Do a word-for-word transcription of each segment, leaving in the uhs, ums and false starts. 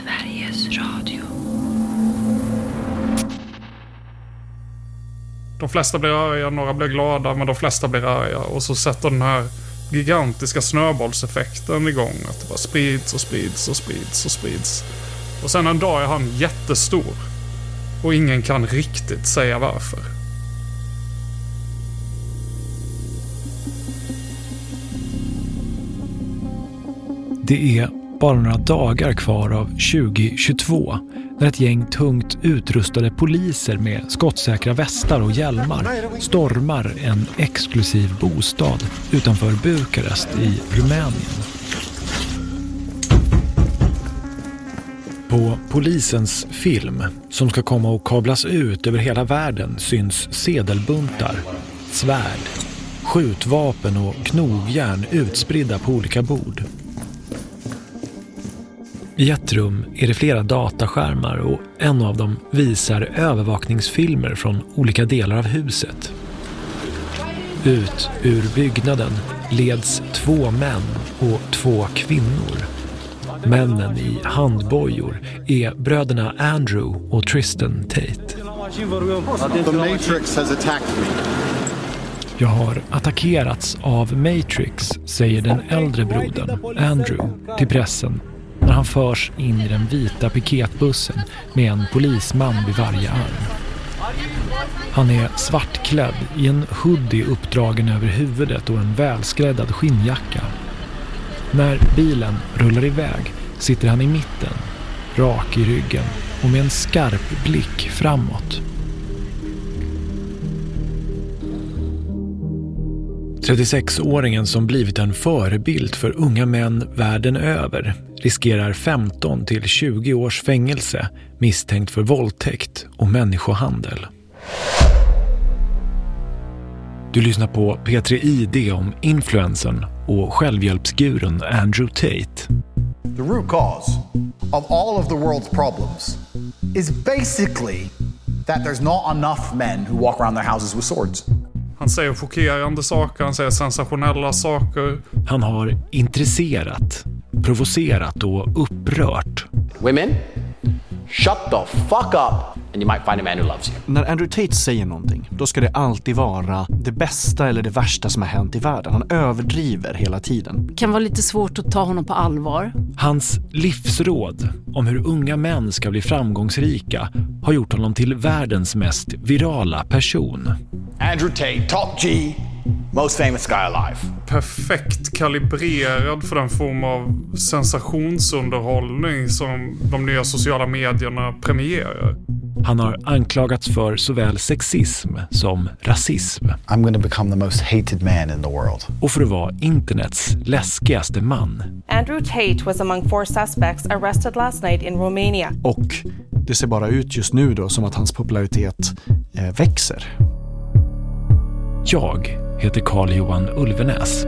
Sveriges Radio. De flesta blir arga, några blir glada, men de flesta blir arga. Och så sätter den här gigantiska snöbollseffekten igång. Att det bara sprids och sprids och sprids och sprids. Och sen en dag är han jättestor. Och ingen kan riktigt säga varför. Det är bara några dagar kvar av tjugo tjugotvå när ett gäng tungt utrustade poliser med skottsäkra västar och hjälmar stormar en exklusiv bostad utanför Bukarest i Rumänien. På polisens film, som ska komma och kablas ut över hela världen, syns sedelbuntar, svärd, skjutvapen och knogjärn utspridda på olika bord. I ett rum är det flera dataskärmar och en av dem visar övervakningsfilmer från olika delar av huset. Ut ur byggnaden leds två män och två kvinnor. Männen i handbojor är bröderna Andrew och Tristan Tate. The Matrix has attacked me. Jag har attackerats av Matrix, säger den äldre brodern Andrew till pressen när han förs in i den vita piketbussen med en polisman vid varje arm. Han är svartklädd i en hoodie uppdragen över huvudet och en välskräddad skinnjacka. När bilen rullar iväg sitter han i mitten, rak i ryggen och med en skarp blick framåt. trettiosexåringen som blivit en förebild för unga män världen över riskerar femton till tjugo års fängelse misstänkt för våldtäkt och människohandel. Du lyssnar på P tre I D om influensen och självhjälpsgurun Andrew Tate. The root cause of all of the world's problems is basically that there's not enough men who walk around their houses with swords. Han säger chockerande saker, han säger sensationella saker. Han har intresserat, provocerat och upprört. Women, shut the fuck up and you might find a man who loves you. När Andrew Tate säger någonting, då ska det alltid vara det bästa eller det värsta som har hänt i världen. Han överdriver hela tiden. Det kan vara lite svårt att ta honom på allvar. Hans livsråd om hur unga män ska bli framgångsrika har gjort honom till världens mest virala person. Andrew Tate, top G, most famous guy alive. Perfekt kalibrerad för den form av sensationsunderhållning som de nya sociala medierna premierar. Han har anklagats för såväl sexism som rasism. I'm going to become the most hated man in the world. Och för att vara internets läskigaste man. Andrew Tate was among four suspects arrested last night in Romania. Och det ser bara ut just nu då som att hans popularitet eh, växer. Jag heter Carl-Johan Ulvenäs.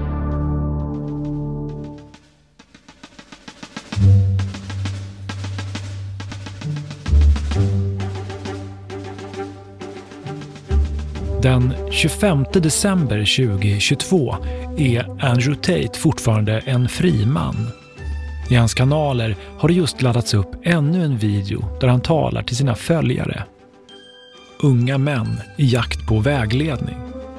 Den tjugofemte december tjugo tjugotvå är Andrew Tate fortfarande en fri man. I hans kanaler har det just laddats upp ännu en video där han talar till sina följare. Unga män i jakt på vägledning.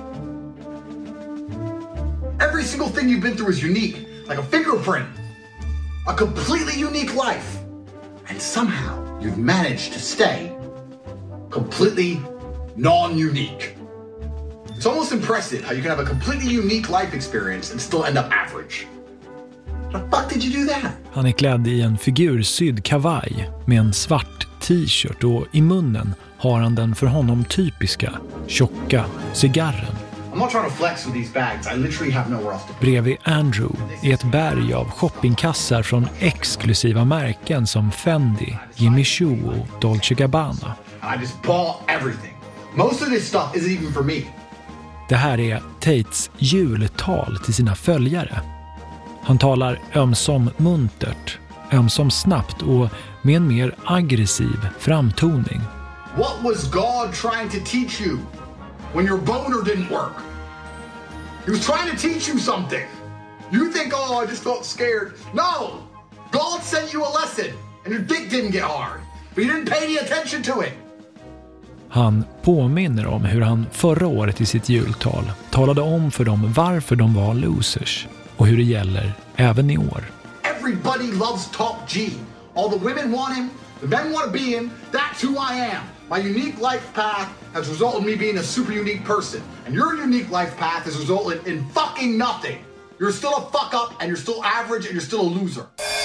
Every single thing you've been through is unique, like a fingerprint. A completely unique life. And somehow you've managed to stay completely non-unique. It's almost impressive how you can have a completely unique life experience and still end up average. How the fuck did you do that? Han är klädd i en figursydd kavaj med en svart t-shirt och i munnen har han den för honom typiska, tjocka cigarren. I'm not trying to flex with these bags. I literally have nowhere else to put. Bredvid Andrew är ett berg av shoppingkassar från exklusiva märken som Fendi, Jimmy Choo och Dolce Gabbana. I just bought everything. Most of this stuff isn't even for me. Det här är Tates jultal till sina följare. Han talar ömsom muntert, ömsom snabbt och med en mer aggressiv framtoning. What was God trying to teach you when your boner didn't work? He was trying to teach you something. You think, oh, I just felt scared. No! God sent you a lesson. and your dick didn't get hard, but you didn't pay any attention to it. Han påminner om hur han förra året i sitt jultal talade om för dem varför de var losers och hur det gäller även i år. Everybody loves Top G. All the women want him, the men want to be him. That's who I am. My unique life path has resulted in me being a super unique person. And your unique life path has resulted in fucking nothing. You're still a fuck up and you're still average and you're still a loser.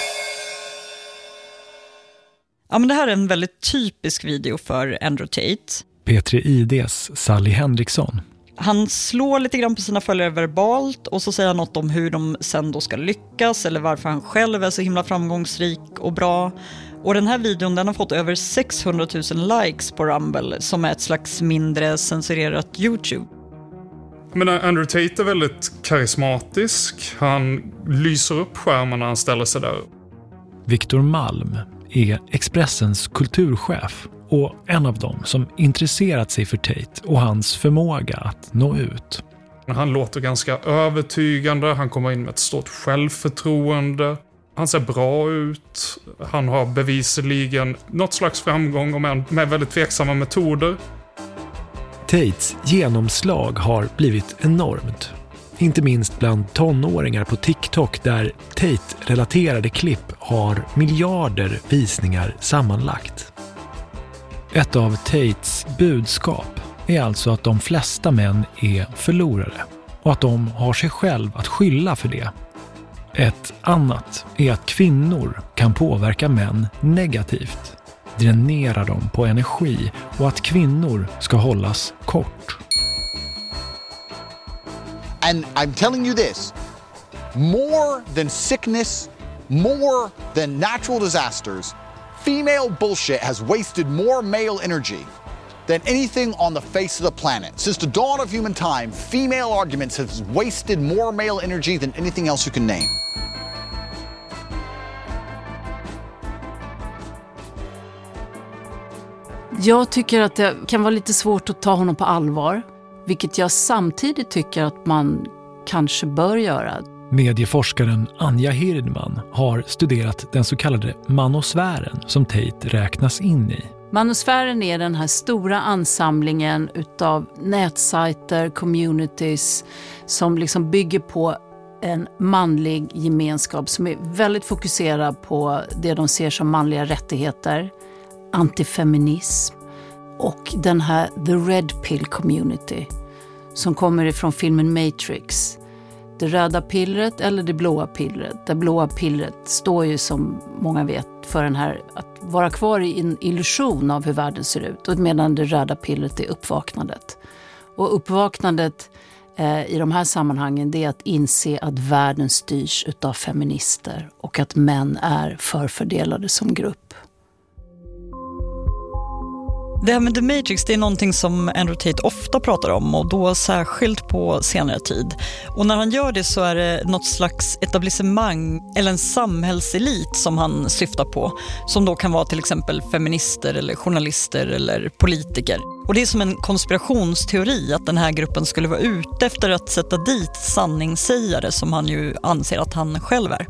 Ja, men det här är en väldigt typisk video för Andrew Tate. P tre I D:s Sally Henriksson. Han slår lite grann på sina följare verbalt och så säger han något om hur de sen då ska lyckas eller varför han själv är så himla framgångsrik och bra. Och den här videon den har fått över sexhundratusen likes på Rumble som är ett slags mindre censurerat YouTube. Men Andrew Tate är väldigt karismatisk. Han lyser upp skärmen när han ställer sig där. Victor Malm är Expressens kulturchef och en av dem som intresserat sig för Tate och hans förmåga att nå ut. Han låter ganska övertygande, han kommer in med ett stort självförtroende. Han ser bra ut, han har bevisligen något slags framgång med, med väldigt tveksamma metoder. Tates genomslag har blivit enormt. Inte minst bland tonåringar på TikTok där Tate-relaterade klipp har miljarder visningar sammanlagt. Ett av Tates budskap är alltså att de flesta män är förlorare och att de har sig själv att skylla för det. Ett annat är att kvinnor kan påverka män negativt, dränera dem på energi och att kvinnor ska hållas kort. And I'm telling you this, more than sickness, more than natural disasters, female bullshit has wasted more male energy than anything on the face of the planet. Since the dawn of human time, female arguments have wasted more male energy than anything else you can name. Jag tycker att det kan vara lite svårt att ta honom på allvar, vilket jag samtidigt tycker att man kanske bör göra. Medieforskaren Anja Hirdman har studerat den så kallade manosfären som Tate räknas in i. Manosfären är den här stora ansamlingen utav nätsajter, communities som liksom bygger på en manlig gemenskap som är väldigt fokuserad på det de ser som manliga rättigheter, antifeminism och den här The Red Pill Community som kommer ifrån filmen Matrix. Det röda pillret eller det blåa pillret. Det blåa pillret står ju som många vet för den här att vara kvar i en illusion av hur världen ser ut. Och medan det röda pillret är uppvaknandet. Och uppvaknandet eh, i de här sammanhangen det är att inse att världen styrs utav feminister och att män är förfördelade som grupp. Det här med The Matrix, det är någonting som Andrew Tate ofta pratar om och då särskilt på senare tid. Och när han gör det så är det något slags etablissemang eller en samhällselit som han syftar på. Som då kan vara till exempel feminister eller journalister eller politiker. Och det är som en konspirationsteori att den här gruppen skulle vara ute efter att sätta dit sanningssägare som han ju anser att han själv är.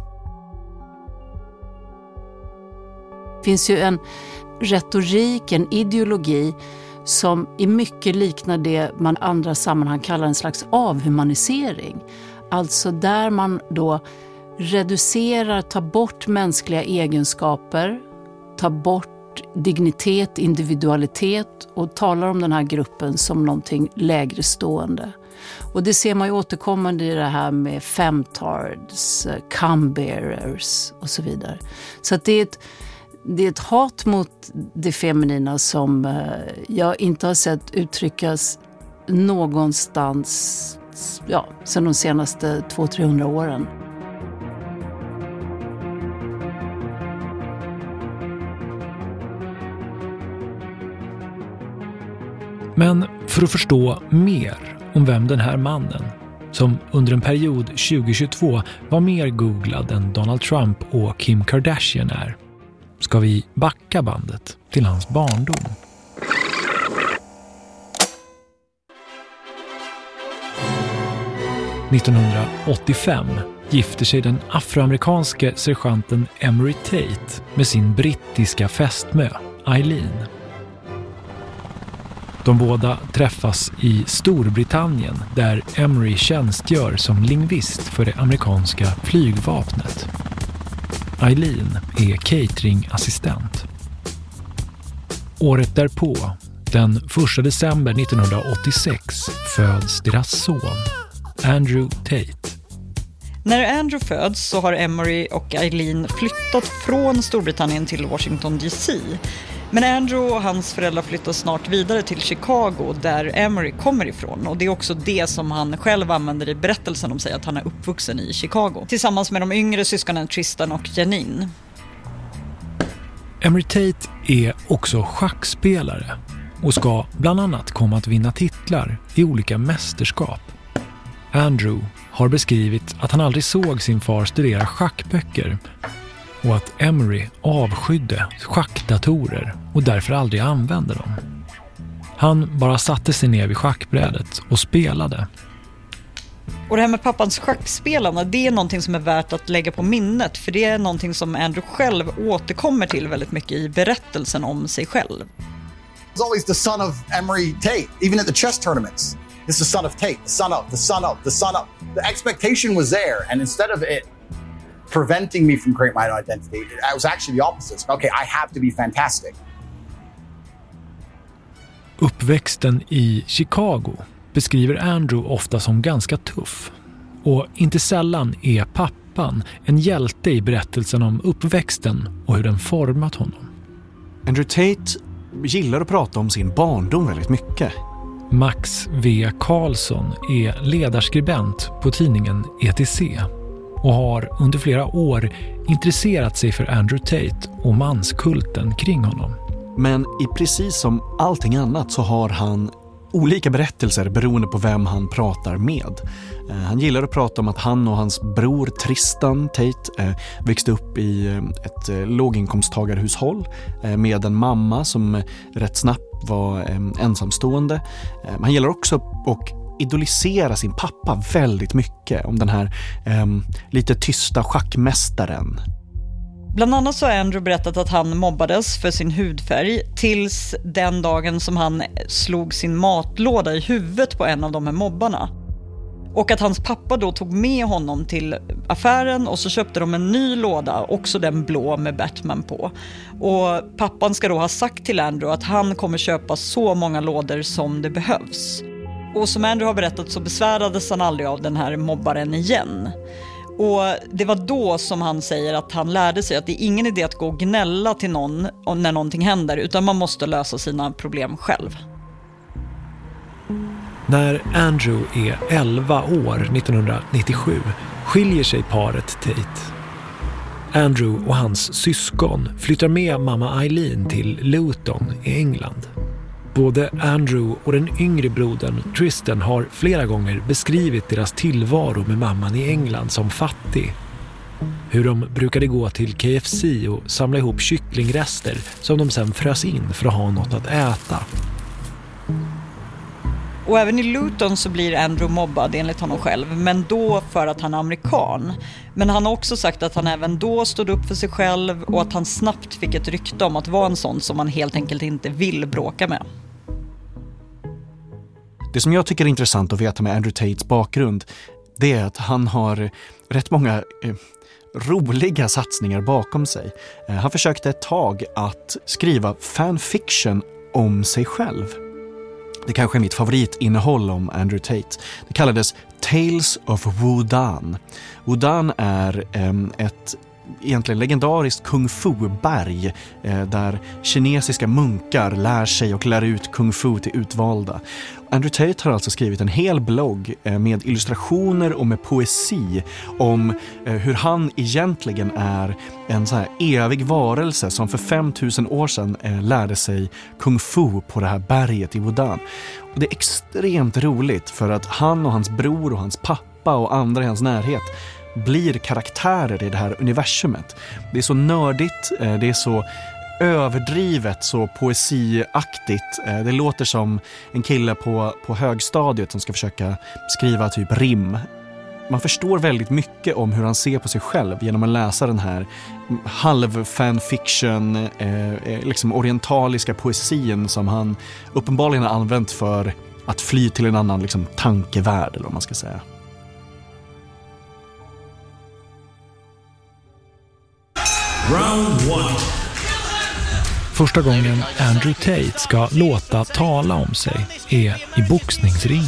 Det finns ju en retorik, en ideologi som i mycket liknar det man i andra sammanhang kallar en slags avhumanisering. Alltså där man då reducerar, tar bort mänskliga egenskaper, tar bort dignitet, individualitet och talar om den här gruppen som någonting lägre stående. Och det ser man ju återkommande i det här med femtards, cumbearers och så vidare. Så att det är ett Det är ett hat mot det feminina som jag inte har sett uttryckas någonstans ja, sedan de senaste två till trehundra åren. Men för att förstå mer om vem den här mannen, som under en period tjugohundratjugotvå var mer googlad än Donald Trump och Kim Kardashian är, ska vi backa bandet till hans barndom. nittonhundraåttiofem gifter sig den afroamerikanske sergeanten Emery Tate med sin brittiska fästmö Eileen. De båda träffas i Storbritannien där Emery tjänstgör som lingvist för det amerikanska flygvapnet. Eileen är cateringassistent. Året därpå, den första december nittonhundraåttiosex, föds deras son, Andrew Tate. När Andrew föds så har Emery och Eileen flyttat från Storbritannien till Washington D C. Men Andrew och hans föräldrar flyttar snart vidare till Chicago där Emery kommer ifrån. Och det är också det som han själv använder i berättelsen om sig, att han är uppvuxen i Chicago. Tillsammans med de yngre syskonen Tristan och Janine. Emery Tate är också schackspelare och ska bland annat komma att vinna titlar i olika mästerskap. Andrew har beskrivit att han aldrig såg sin far studera schackböcker och att Emery avskydde schackdatorer och därför aldrig använde dem. Han bara satte sig ner vid schackbrädet och spelade. Och det här med pappans schackspelande, det är någonting som är värt att lägga på minnet, för det är någonting som Andrew själv återkommer till väldigt mycket i berättelsen om sig själv. He's always the son of Emery Tate, even at the chess tournaments. This is the son of Tate, the son of, the son of, the son of. The expectation was there, and instead of it preventing me from creating my own identity, it was actually the opposite. Okay, I have to be fantastic. Uppväxten i Chicago beskriver Andrew ofta som ganska tuff. Och inte sällan är pappan en hjälte i berättelsen om uppväxten och hur den format honom. Andrew Tate gillar att prata om sin barndom väldigt mycket. Max V. Karlsson är ledarskribent på tidningen E T C och har under flera år intresserat sig för Andrew Tate och manskulten kring honom. Men i precis som allting annat så har han olika berättelser beroende på vem han pratar med. Eh, han gillar att prata om att han och hans bror Tristan Tate eh, växte upp i eh, ett eh, låginkomsttagarhushåll eh, med en mamma som eh, rätt snabbt var eh, ensamstående. Eh, han gillar också att idolisera sin pappa väldigt mycket, om den här eh, lite tysta schackmästaren. Bland annat så har Andrew berättat att han mobbades för sin hudfärg tills den dagen som han slog sin matlåda i huvudet på en av de här mobbarna. Och att hans pappa då tog med honom till affären och så köpte de en ny låda, också den blå med Batman på. Och pappan ska då ha sagt till Andrew att han kommer köpa så många lådor som det behövs. Och som Andrew har berättat så besvärades han aldrig av den här mobbaren igen. Och det var då som han säger att han lärde sig att det är ingen idé att gå och gnälla till någon när någonting händer, utan man måste lösa sina problem själv. När Andrew är elva år nittonhundranittiosju skiljer sig paret Tate. Andrew och hans syskon flyttar med mamma Eileen till Luton i England. Både Andrew och den yngre brodern Tristan har flera gånger beskrivit deras tillvaro med mamman i England som fattig. Hur de brukade gå till K F C och samla ihop kycklingrester som de sen frös in för att ha något att äta. Och även i Luton så blir Andrew mobbad enligt honom själv, men då för att han är amerikan. Men han har också sagt att han även då stod upp för sig själv och att han snabbt fick ett rykte om att vara en sån som man helt enkelt inte vill bråka med. Det som jag tycker är intressant att veta med Andrew Tates bakgrund, det är att han har rätt många eh, roliga satsningar bakom sig. Eh, han försökte ett tag att skriva fanfiction om sig själv. Det kanske är mitt favoritinnehåll om Andrew Tate. Det kallades Tales of Wudan. Wudan är eh, ett egentligen legendariskt kung fu-berg eh, där kinesiska munkar lär sig och lär ut kung fu till utvalda. Andrew Tate har alltså skrivit en hel blogg eh, med illustrationer och med poesi om eh, hur han egentligen är en så här evig varelse som för fem tusen år sedan eh, lärde sig kung fu på det här berget i Wudan. Och det är extremt roligt för att han och hans bror och hans pappa och andra i hans närhet blir karaktärer i det här universumet. Det är så nördigt, det är så överdrivet, så poesiaktigt. Det låter som en kille på, på högstadiet som ska försöka skriva typ rim. Man förstår väldigt mycket om hur han ser på sig själv genom att läsa den här halv fanfiction, eh, liksom orientaliska poesin som han uppenbarligen har använt för att fly till en annan liksom, tankevärld, eller vad man ska säga. Round one. Första gången Andrew Tate ska låta tala om sig är i boxningsringen.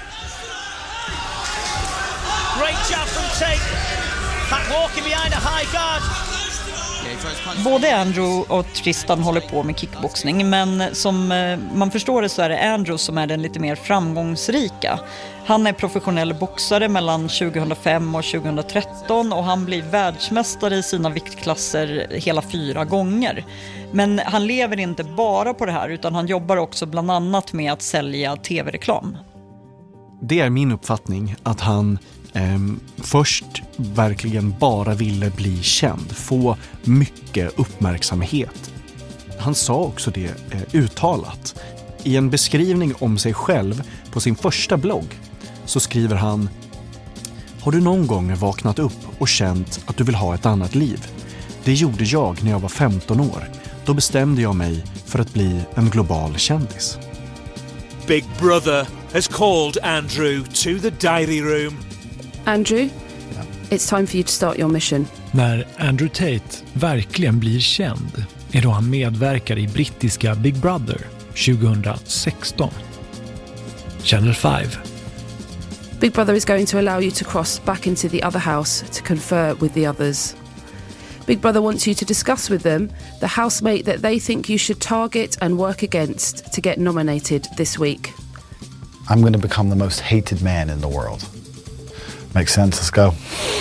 Både Andrew och Tristan håller på med kickboxning, men som man förstår det så är det Andrew som är den lite mer framgångsrika. Han är professionell boxare mellan tjugohundrafem och tjugohundratretton och han blir världsmästare i sina viktklasser hela fyra gånger. Men han lever inte bara på det här, utan han jobbar också bland annat med att sälja tv-reklam. Det är min uppfattning att han eh, först verkligen bara ville bli känd, få mycket uppmärksamhet. Han sa också det eh, uttalat. I en beskrivning om sig själv på sin första blogg så skriver han: har du någon gång vaknat upp och känt att du vill ha ett annat liv? Det gjorde jag när jag var femton år. Då bestämde jag mig för att bli en global kändis. Big Brother has called Andrew to the diary room. Andrew, it's time for you to start your mission. När Andrew Tate verkligen blir känd är då han medverkar i brittiska Big Brother tjugohundrasexton. Channel fem. Big Brother is going to allow you to cross back into the other house to confer with the others. Big Brother wants you to discuss with them the housemate that they think you should target and work against to get nominated this week. I'm going to become the most hated man in the world. Makes sense, let's go.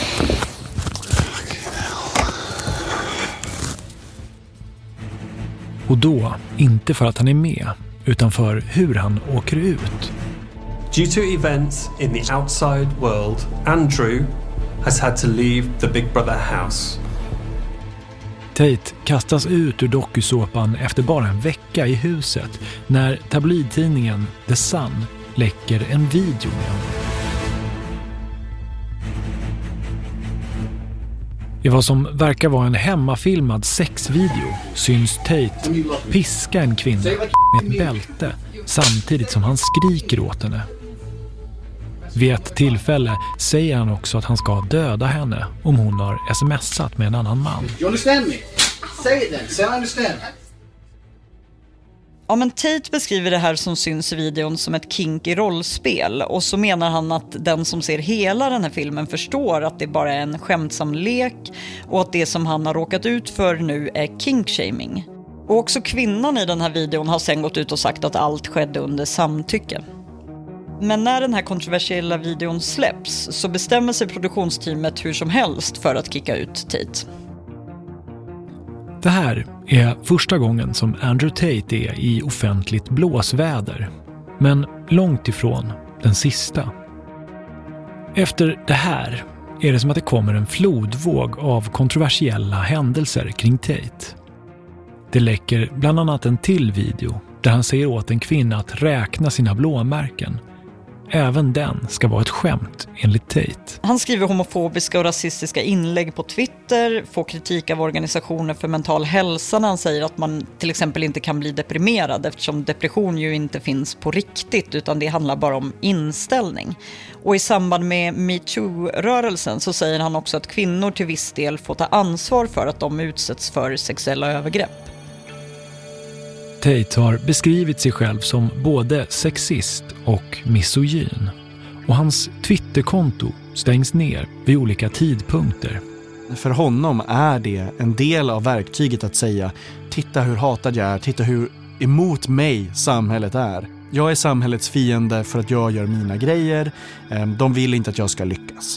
Och då, inte för att han är med, utan för hur han åker ut. Due to events in the outside world, Andrew has had to leave the Big Brother house. Tate kastas ut ur dokusåpan efter bara en vecka i huset när tabloidtidningen The Sun läcker en video med honom. I vad som verkar vara en hemmafilmad sexvideo syns Tate piska en kvinna med ett bälte samtidigt som han skriker åt henne. Vid ett tillfälle säger han också att han ska döda henne om hon har smsat med en annan man. You understand me? Say it then. Say I understand. Ja, men Tate beskriver det här som syns i videon som ett kinky rollspel, och så menar han att den som ser hela den här filmen förstår att det bara är en skämtsam lek och att det som han har råkat ut för nu är kinkshaming. Och också kvinnan i den här videon har sen gått ut och sagt att allt skedde under samtycke. Men när den här kontroversiella videon släpps så bestämmer sig produktionsteamet hur som helst för att kicka ut Tate. Det här är första gången som Andrew Tate är i offentligt blåsväder, men långt ifrån den sista. Efter det här är det som att det kommer en flodvåg av kontroversiella händelser kring Tate. Det läcker bland annat en till video där han säger åt en kvinna att räkna sina blåmärken. Även den ska vara ett skämt enligt Tate. Han skriver homofobiska och rasistiska inlägg på Twitter, får kritik av organisationer för mental hälsa när han säger att man till exempel inte kan bli deprimerad eftersom depression ju inte finns på riktigt utan det handlar bara om inställning. Och i samband med MeToo-rörelsen så säger han också att kvinnor till viss del får ta ansvar för att de utsätts för sexuella övergrepp. Tate har beskrivit sig själv som både sexist och misogyn. Och hans Twitterkonto stängs ner vid olika tidpunkter. För honom är det en del av verktyget att säga: titta hur hatad jag är, titta hur emot mig samhället är. Jag är samhällets fiende för att jag gör mina grejer. De vill inte att jag ska lyckas.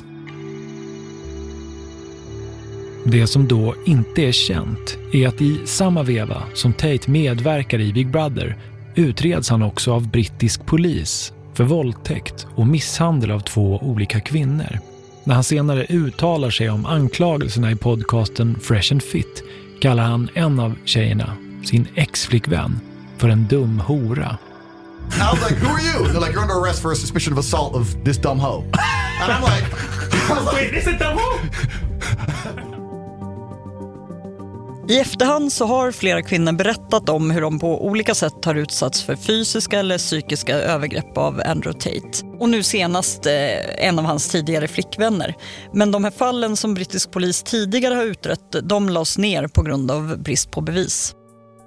Det som då inte är känt är att i samma veva som Tate medverkar i Big Brother utreds han också av brittisk polis för våldtäkt och misshandel av två olika kvinnor. När han senare uttalar sig om anklagelserna i podcasten Fresh and Fit kallar han en av tjejerna, sin ex-flickvän, för en dum hora. I was like, who are you? They're like, you're under arrest for a suspicion of assault of this dumb hoe. And I'm like, wait, is it double? I efterhand så har flera kvinnor berättat om hur de på olika sätt har utsatts för fysiska eller psykiska övergrepp av Andrew Tate. Och nu senast eh, en av hans tidigare flickvänner. Men de här fallen som brittisk polis tidigare har utrett, de lades ner på grund av brist på bevis.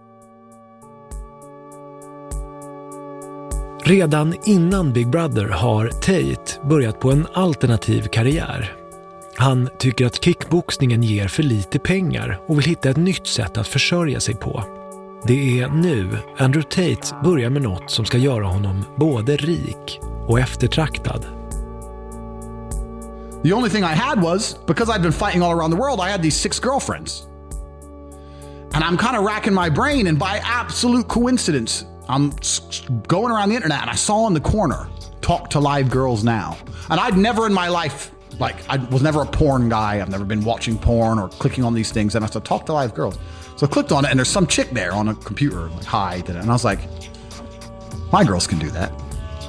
Redan innan Big Brother har Tate börjat på en alternativ karriär. Han tycker att kickboxningen ger för lite pengar och vill hitta ett nytt sätt att försörja sig på. Det är nu Andrew Tate börjar med något som ska göra honom både rik och eftertraktad. The only thing I had was, because I'd been fighting all around the world, I had these six girlfriends. And I'm kind of racking my brain, and by absolute coincidence, I'm going around the internet and I saw in the corner, talk to live girls now. And I'd never in my life, like I was never a porn guy. I've never been watching porn or clicking on these things. And I said, talk to live girls. So I clicked on it and there's some chick there on a computer, like, hi. And I was like, my girls can do that.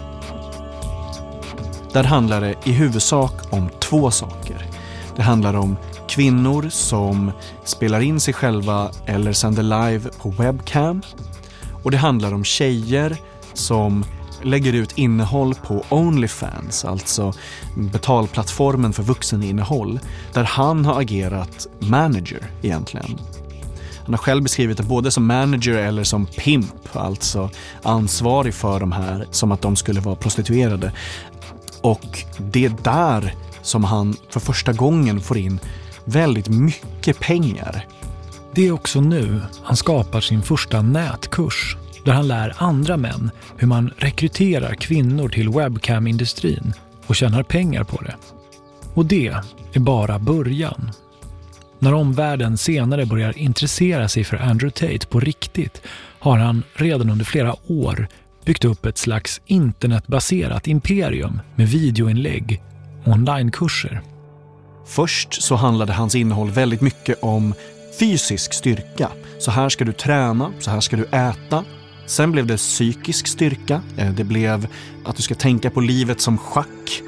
Där handlar det i huvudsak om två saker. Det handlar om kvinnor som spelar in sig själva eller sänder live på webcam. Och det handlar om tjejer som lägger ut innehåll på OnlyFans, alltså betalplattformen för vuxeninnehåll, där han har agerat manager egentligen. Han har själv beskrivit det både som manager eller som pimp, alltså ansvarig för de här, som att de skulle vara prostituerade. Och det är där som han för första gången får in väldigt mycket pengar. Det är också nu han skapar sin första nätkurs, där han lär andra män hur man rekryterar kvinnor till webcam-industrin och tjänar pengar på det. Och det är bara början. När omvärlden senare börjar intressera sig för Andrew Tate på riktigt har han redan under flera år byggt upp ett slags internetbaserat imperium med videoinlägg och onlinekurser. Först så handlade hans innehåll väldigt mycket om fysisk styrka. Så här ska du träna, så här ska du äta. Sen blev det psykisk styrka. Det blev att du ska tänka på livet som schack.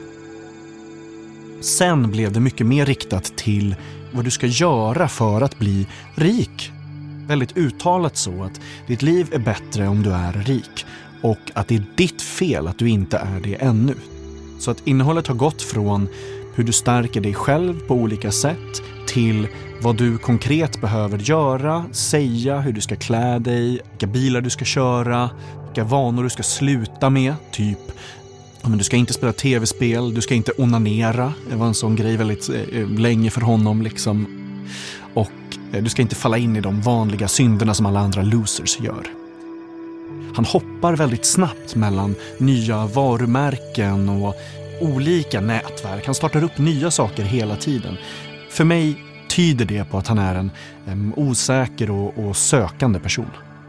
Sen blev det mycket mer riktat till vad du ska göra för att bli rik. Väldigt uttalat så att ditt liv är bättre om du är rik. Och att det är ditt fel att du inte är det ännu. Så att innehållet har gått från hur du stärker dig själv på olika sätt till vad du konkret behöver göra, säga, hur du ska klä dig, vilka bilar du ska köra, vilka vanor du ska sluta med, typ men du ska inte spela tv-spel, du ska inte onanera. Det var en sån grej väldigt eh, länge för honom liksom. Och eh, du ska inte falla in i de vanliga synderna som alla andra losers gör. Han hoppar väldigt snabbt mellan nya varumärken och olika nätverk. Han startar upp nya saker hela tiden. För mig tyder det på att han är en um, osäker och, och sökande person.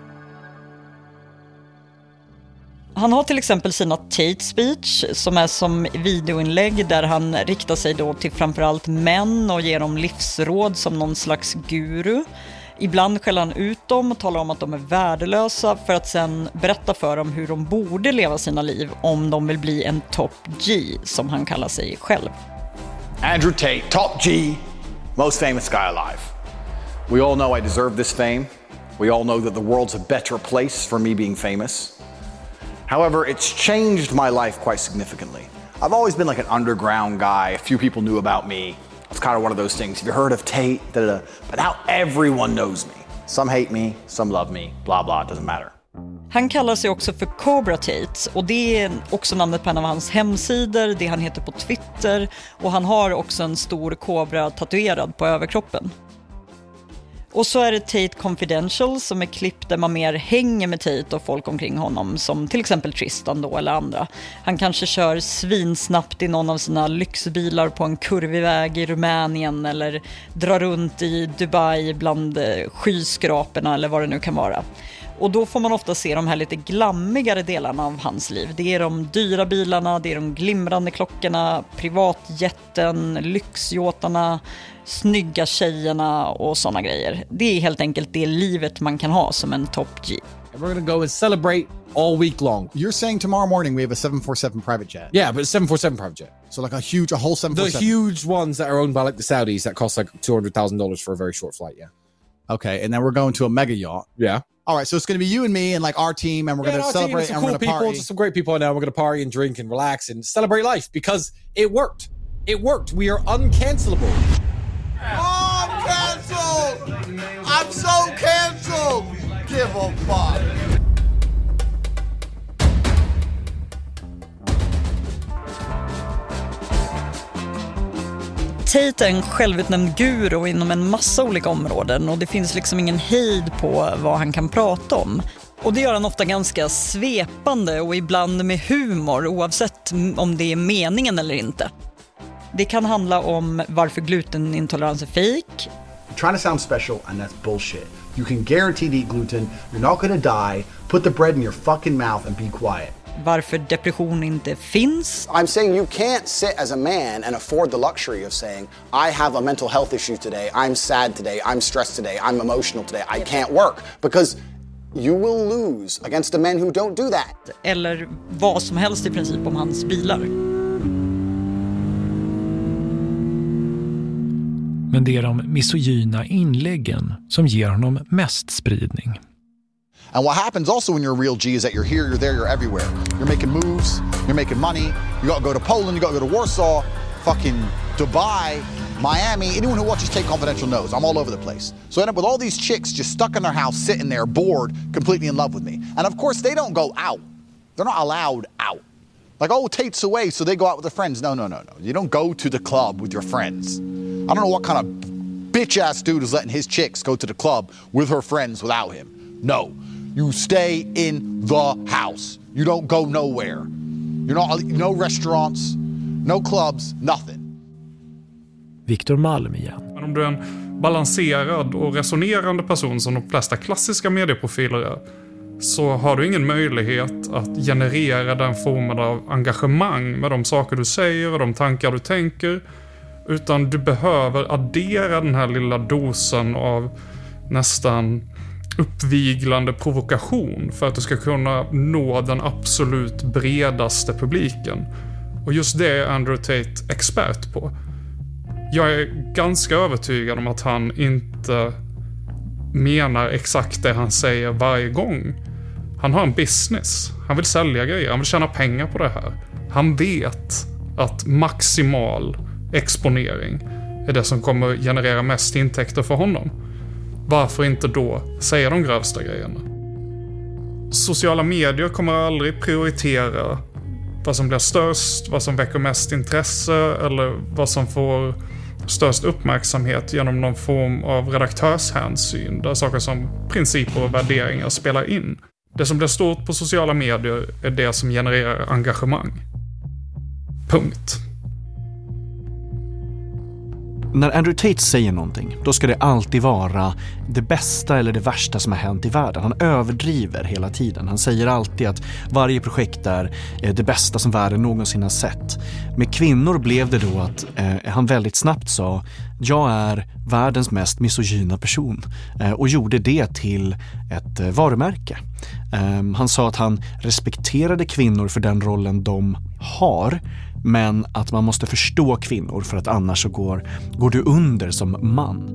Han har till exempel sina Tate Speech som är som videoinlägg där han riktar sig då till framförallt män och ger dem livsråd som någon slags guru. Ibland skäller han ut dem och talar om att de är värdelösa för att sen berätta för dem hur de borde leva sina liv om de vill bli en top G, som han kallar sig själv. Andrew Tate, top G, most famous guy alive. We all know I deserve this fame. We all know that the world's a better place for me being famous. However, it's changed my life quite significantly. I've always been like an underground guy. A few people knew about me. It's kind of one of those things. Have you heard of Tate? Da, da, da. But now everyone knows me. Some hate me, some love me, blah blah, it doesn't matter. Han kallar sig också för Cobra Tate och det är också namnet på en av hans hemsidor, det han heter på Twitter, och han har också en stor kobra tatuerad på överkroppen. Och så är det Tate Confidential som är klipp där man mer hänger med Tate och folk omkring honom, som till exempel Tristan då eller andra. Han kanske kör svinsnabbt i någon av sina lyxbilar på en kurvig väg i Rumänien eller drar runt i Dubai bland skyskraporna eller vad det nu kan vara. Och då får man ofta se de här lite glammigare delarna av hans liv. Det är de dyra bilarna, det är de glimrande klockorna, privatjätten, lyxjåtarna, snygga tjejerna och såna grejer. Det är helt enkelt det livet man kan ha som en top G. We're going to go and celebrate all week long. You're saying tomorrow morning we have a seven forty-seven private jet? Yeah, but seven forty-seven private jet. So like a huge, a whole seven forty-seven? The huge ones that are owned by like the Saudis that cost like two hundred thousand dollars for a very short flight, yeah. Okay, and then we're going to a mega yacht. Yeah. All right, so it's going to be you and me and like our team, and we're yeah, going to celebrate team, and cool we're going to party. Just some great people, and now we're going to party and drink and relax and celebrate life because it worked. It worked. We are uncancelable. Oh, I'm canceled! I'm so canceled! Give a fuck. Tate är en självutnämnd guru inom en massa olika områden och det finns liksom ingen hejd på vad han kan prata om. Och det gör han ofta ganska svepande och ibland med humor oavsett om det är meningen eller inte. Det kan handla om varför glutenintolerans är fake. You're trying to sound special and that's bullshit. You can guarantee to eat gluten, you're not gonna die, put the bread in your fucking mouth and be quiet. Varför depression inte finns. I'm saying you can't sit as a man and afford the luxury of saying, I have a mental health issue today, I'm sad today, I'm stressed today, I'm emotional today, I can't work. Because you will lose against the men who don't do that. Eller vad som helst i princip om hans bilar. Men det är de misogyna inläggen som ger honom mest spridning. And what happens also when you're a real G is that you're here, you're there, you're everywhere. You're making moves, you're making money. You got to go to Poland, you got to go to Warsaw, fucking Dubai, Miami. Anyone who watches Tate Confidential knows I'm all over the place. So I end up with all these chicks just stuck in their house, sitting there, bored, completely in love with me. And of course, they don't go out. They're not allowed out. Like, oh, Tate's away, so they go out with their friends. No, no, no, no. You don't go to the club with your friends. I don't know what kind of bitch-ass dude is letting his chicks go to the club with her friends without him. No. You stay in the house. You don't go nowhere. You're not, no restaurants, no clubs, nothing. Viktor Malm igen. Men om du är en balanserad och resonerande person som de flesta klassiska medieprofiler är, så har du ingen möjlighet att generera den formen av engagemang med de saker du säger och de tankar du tänker. Utan du behöver addera den här lilla dosen av nästan uppviglande provokation för att du ska kunna nå den absolut bredaste publiken. Och just det är Andrew Tate expert på. Jag är ganska övertygad om att han inte menar exakt det han säger varje gång. Han har en business. Han vill sälja grejer. Han vill tjäna pengar på det här. Han vet att maximal exponering är det som kommer generera mest intäkter för honom. Varför inte då säga de grövsta grejerna? Sociala medier kommer aldrig prioritera vad som blir störst, vad som väcker mest intresse eller vad som får störst uppmärksamhet genom någon form av redaktörshänsyn där saker som principer och värderingar spelar in. Det som blir stort på sociala medier är det som genererar engagemang. Punkt. När Andrew Tate säger någonting, då ska det alltid vara det bästa eller det värsta som har hänt i världen. Han överdriver hela tiden. Han säger alltid att varje projekt är det bästa som världen någonsin har sett. Med kvinnor blev det då att eh, han väldigt snabbt sa jag är världens mest misogyna person eh, och gjorde det till ett eh, varumärke. Eh, han sa att han respekterade kvinnor för den rollen de har, men att man måste förstå kvinnor för att annars så går, går du under som man.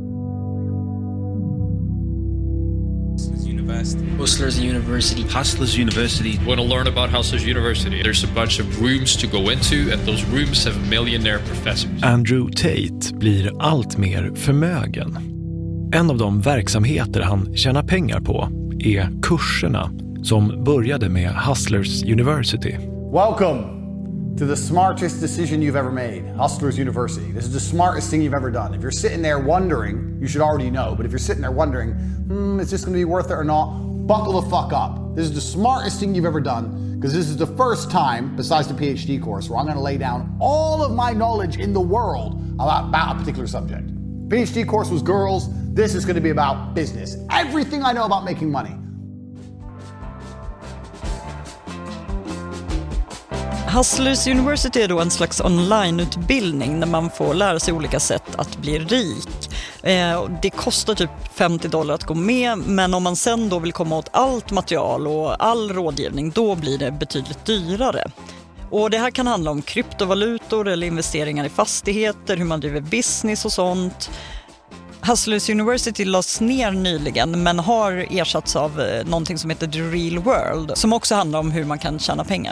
Hustlers University. Hustlers University. Want to learn about Hustlers University? There's a bunch of rooms to go into, and those rooms have millionaire professors. Andrew Tate blir allt mer förmögen. En av de verksamheter han tjänar pengar på är kurserna som började med Hustlers University. Welcome to the smartest decision you've ever made, Hustlers University. This is the smartest thing you've ever done. If you're sitting there wondering, you should already know, but if you're sitting there wondering, hmm, is this going to be worth it or not? Buckle the fuck up. This is the smartest thing you've ever done, because this is the first time, besides the PhD course, where I'm going to lay down all of my knowledge in the world about, about a particular subject. PhD course was girls. This is going to be about business. Everything I know about making money. Hustlers University är då en slags onlineutbildning där man får lära sig olika sätt att bli rik. Eh, det kostar typ femtio dollar att gå med, men om man sen då vill komma åt allt material och all rådgivning, då blir det betydligt dyrare. Och det här kan handla om kryptovalutor eller investeringar i fastigheter, hur man driver business och sånt. Hustlers University lades ner nyligen men har ersatts av någonting som heter The Real World, som också handlar om hur man kan tjäna pengar.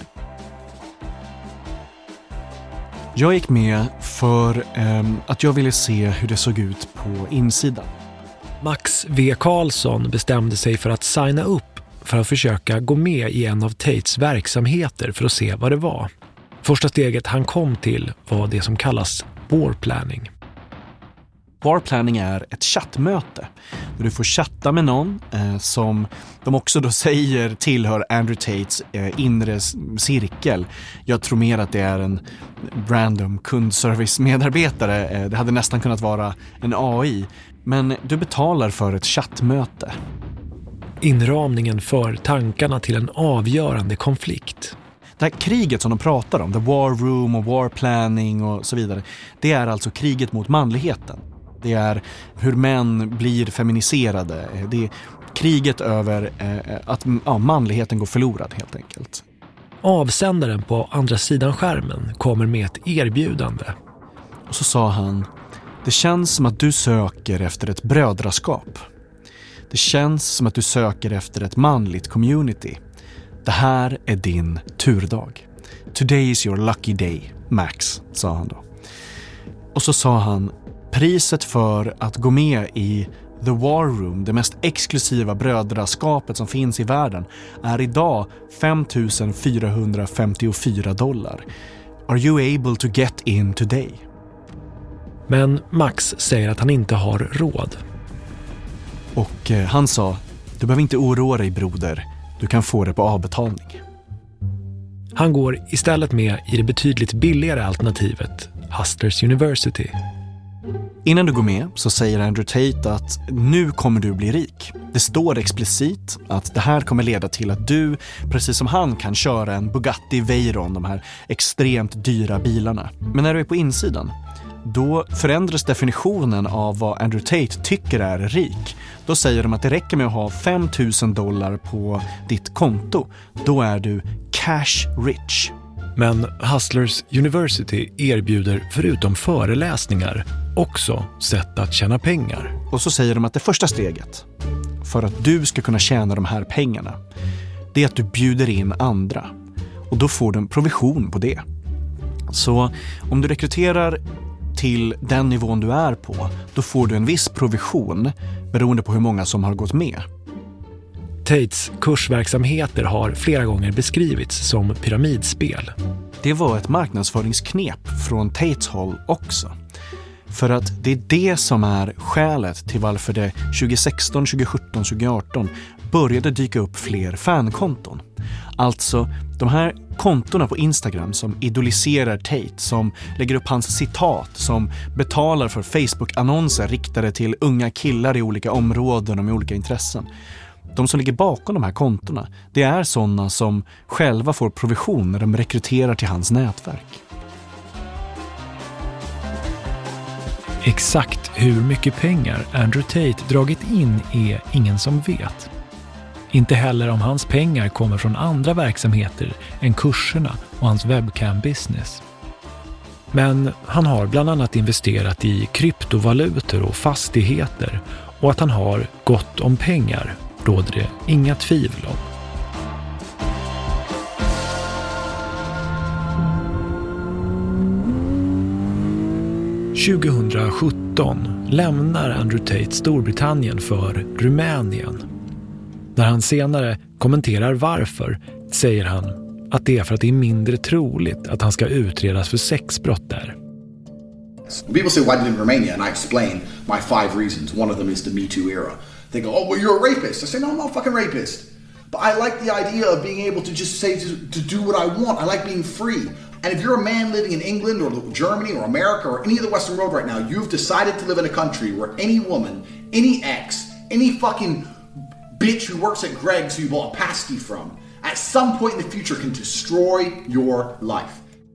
Jag gick med för eh, att jag ville se hur det såg ut på insidan. Max V. Karlsson bestämde sig för att signa upp för att försöka gå med i en av Tates verksamheter för att se vad det var. Första steget han kom till var det som kallas warplanning. Warplanning är ett chattmöte där du får chatta med någon eh, som de också då säger tillhör Andrew Tates eh, inre cirkel. Jag tror mer att det är en random kundservice-medarbetare. Eh, det hade nästan kunnat vara en A I. Men du betalar för ett chattmöte. Inramningen för tankarna till en avgörande konflikt. Det här kriget som de pratar om, the war room och war planning och så vidare, det är alltså kriget mot manligheten. Det är hur män blir feminiserade. Det är kriget över eh, att ja, manligheten går förlorad helt enkelt. Avsändaren på andra sidan skärmen kommer med ett erbjudande. Och så sa han: det känns som att du söker efter ett brödraskap. Det känns som att du söker efter ett manligt community. Det här är din turdag. Today is your lucky day, Max, sa han då. Och så sa han: priset för att gå med i The War Room, det mest exklusiva brödraskapet som finns i världen, är idag fem tusen fyrahundrafemtiofyra dollar. Are you able to get in today? Men Max säger att han inte har råd. Och eh, han sa: du behöver inte oroa dig, broder. Du kan få det på avbetalning. Han går istället med i det betydligt billigare alternativet, Hustlers University. Innan du går med så säger Andrew Tate att nu kommer du bli rik. Det står explicit att det här kommer leda till att du, precis som han, kan köra en Bugatti Veyron, de här extremt dyra bilarna. Men när du är på insidan, då förändras definitionen av vad Andrew Tate tycker är rik. Då säger de att det räcker med att ha fem tusen dollar på ditt konto. Då är du cash rich. Men Hustlers University erbjuder förutom föreläsningar också sätt att tjäna pengar. Och så säger de att det första steget för att du ska kunna tjäna de här pengarna, det är att du bjuder in andra. Och då får du en provision på det. Så om du rekryterar till den nivån du är på, då får du en viss provision beroende på hur många som har gått med. Tates kursverksamheter har flera gånger beskrivits som pyramidspel. Det var ett marknadsföringsknep från Tates håll också. För att det är det som är skälet till varför det tjugosexton, tjugosjutton, tjugoarton började dyka upp fler fankonton. Alltså de här kontorna på Instagram som idoliserar Tate, som lägger upp hans citat, som betalar för Facebook-annonser riktade till unga killar i olika områden och med olika intressen. De som ligger bakom de här kontorna, det är sådana som själva får provision när de rekryterar till hans nätverk. Exakt hur mycket pengar Andrew Tate dragit in är ingen som vet. Inte heller om hans pengar kommer från andra verksamheter än kurserna och hans webcam-business. Men han har bland annat investerat i kryptovalutor och fastigheter, och att han har gott om pengar råder det inga tvivel om. tjugosjutton lämnar Andrew Tate Storbritannien för Rumänien. När han senare kommenterar varför säger han att det är för att det är mindre troligt att han ska utredas för sexbrott där. People say, why did you leave Romania? And I explain my five reasons. One of them is the Me Too era. They go, oh, well, you're a rapist. I say, no, I'm not a fucking rapist. But I like the idea of being able to just say, to, to do what I want. I like being free. And if you're a man living in England or Germany or America or any of the Western world right now, you've decided to live in a country where any woman, any ex, any fucking bitch who works at Greg's who you bought a pasty from, at at some point in the future can destroy your life.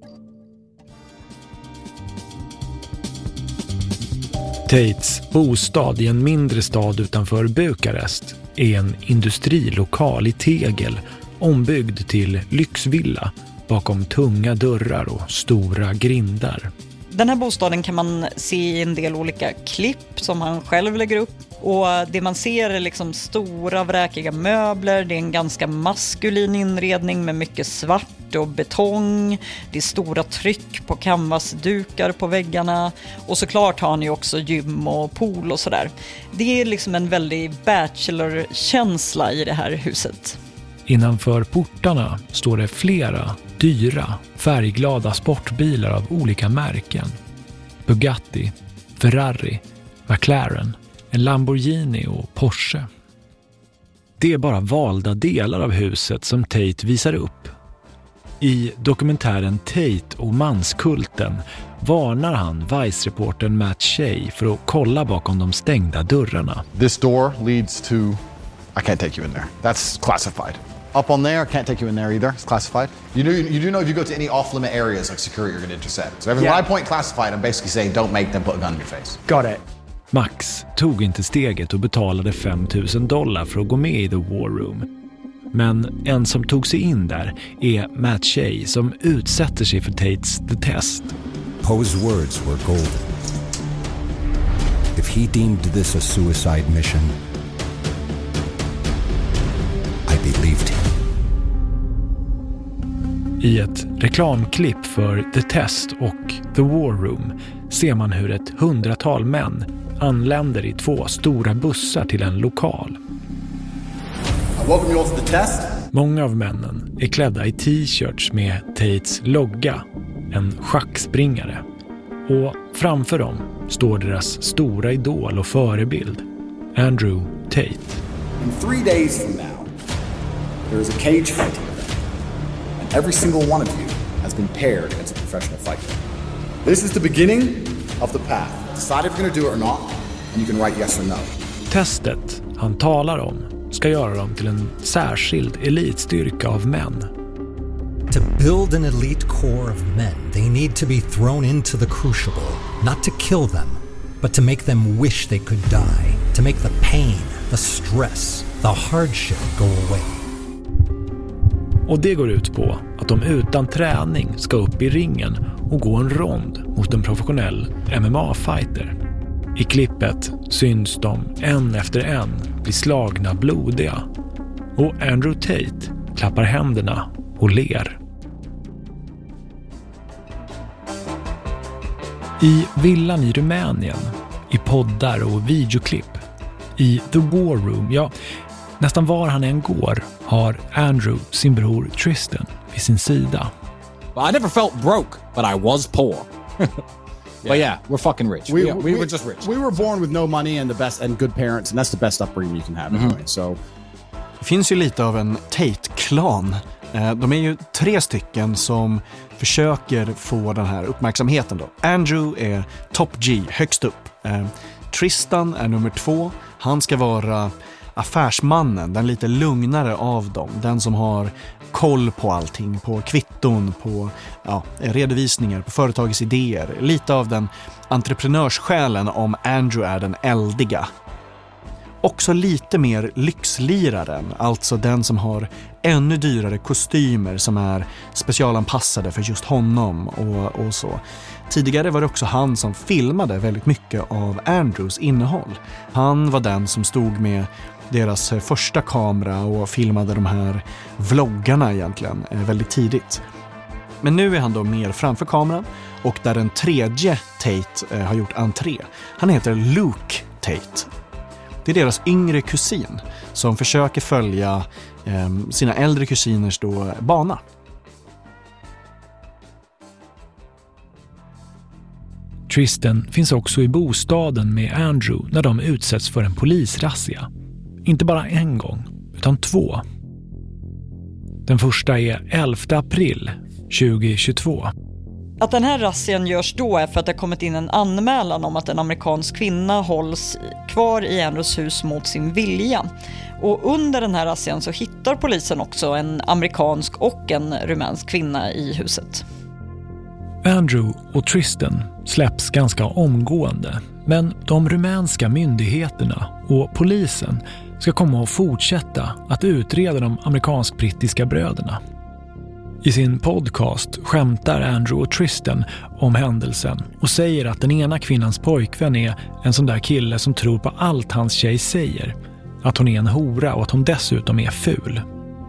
Tates bostad i en mindre stad utanför Bukarest är en industrilokal i tegel ombyggd till lyxvilla bakom tunga dörrar och stora grindar. Den här bostaden kan man se i en del olika klipp som han själv lägger upp. Och det man ser är liksom stora vräkiga möbler. Det är en ganska maskulin inredning med mycket svart och betong. Det är stora tryck på canvasdukar på väggarna. Och såklart har han ju också gym och pool och sådär. Det är liksom en väldigt bachelor-känsla i det här huset. Innanför portarna står det flera dyra, färgglada sportbilar av olika märken. Bugatti, Ferrari, McLaren, en Lamborghini och Porsche. Det är bara valda delar av huset som Tate visar upp. I dokumentären Tate och manskulten varnar han Vice-reportern Matt Shea för att kolla bakom de stängda dörrarna. This door leads to... I can't take you in there. That's classified. Up on there, can't take you in there either. It's classified. You do, you do know if you go to any off-limit areas like security, you're going to intercept. So every yeah. point classified, I'm basically saying don't make them put a gun in your face. Got it. Max tog inte steget och betalade fem tusen dollar för att gå med i The War Room. Men en som tog sig in där är Matt Shea som utsätter sig för Tates The Test. Poe's words were golden. If he deemed this a suicide mission, I believed him. I ett reklamklipp för The Test och The War Room ser man hur ett hundratal män anländer i två stora bussar till en lokal. Welcome you all to the test. Många av männen är klädda i t-shirts med Tates logga, en schackspringare. Och framför dem står deras stora idol och förebild, Andrew Tate. In three days from now, there is a cage fighting event, and every single one of you has been paired against a professional fighter. This is the beginning of the path. Decide if you're going to do it or not, and you can write yes or no. Testet han talar om ska göra dem till en särskild elitstyrka av män. To build an elite core of men, they need to be thrown into the crucible, not to kill them, but to make them wish they could die, to make the pain, the stress, the hardship go away. Och det går ut på att de utan träning ska upp i ringen och gå en rond mot en professionell M M A-fighter. I klippet syns de en efter en bli slagna blodiga. Och Andrew Tate klappar händerna och ler. I villan i Rumänien, i poddar och videoklipp, i The War Room, ja, nästan var han än går har Andrew sin bror Tristan vid sin sida. Well, I never felt broke, but I was poor. But yeah, we're fucking rich. We, we, we, we were just rich. We were born with no money and the best and good parents, and that's the best upbringing you can have. Mm-hmm. Anyway, so. Det finns ju lite av en Tate-klan. De är ju tre stycken som försöker få den här uppmärksamheten då. Andrew är top G, högst upp. Tristan är nummer två. Han ska vara affärsmannen, den lite lugnare av dem. Den som har koll på allting, på kvitton, på ja, redovisningar, på företagets idéer. Lite av den entreprenörssjälen om Andrew är den eldiga. Också lite mer lyxliraren, alltså den som har ännu dyrare kostymer som är specialanpassade för just honom och, och så. Tidigare var det också han som filmade väldigt mycket av Andrews innehåll. Han var den som stod med deras första kamera och filmade de här vloggarna egentligen väldigt tidigt. Men nu är han då mer framför kameran och där den tredje Tate har gjort entré. Han heter Luke Tate. Det är deras yngre kusin som försöker följa eh, sina äldre kusiners då bana. Tristan finns också i bostaden med Andrew när de utsätts för en polisrazzia. Inte bara en gång, utan två. Den första är elfte april tjugohundratjugotvå. Att den här razzian görs då är för att det har kommit in en anmälan om att en amerikansk kvinna hålls kvar i Andrews hus mot sin vilja. Och under den här razzian så hittar polisen också en amerikansk och en rumänsk kvinna i huset. Andrew och Tristan släpps ganska omgående, men de rumänska myndigheterna och polisen ska komma och fortsätta att utreda de amerikansk-brittiska bröderna. I sin podcast skämtar Andrew och Tristan om händelsen och säger att den ena kvinnans pojkvän är en sån där kille som tror på allt hans tjej säger. Att hon är en hora och att hon dessutom är ful.